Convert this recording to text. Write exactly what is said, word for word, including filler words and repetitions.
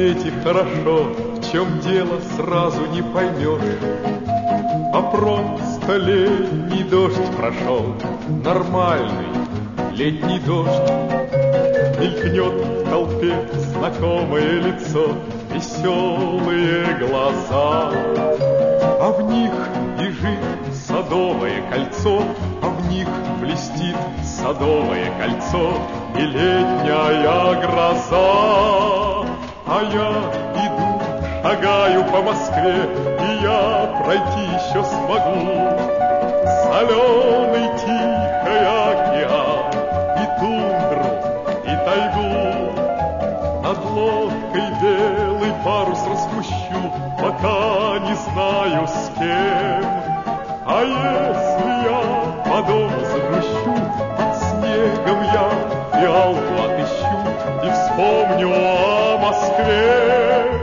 свете хорошо, в чем дело сразу не поймешь. А просто летний дождь прошел, нормальный летний дождь. Мелькнет в толпе знакомое лицо, веселые глаза, а в них бежит садовое кольцо, а в них блестит садовое кольцо и летняя гроза. А я иду, шагаю по Москве, и я пройти еще смогу соленый тихий океан и тундру, и тайгу. Над лодкой белый парус распущу, пока не знаю с кем. А если я по дому загрущу, под снегом я фиалку отыщу и вспомню о Москве.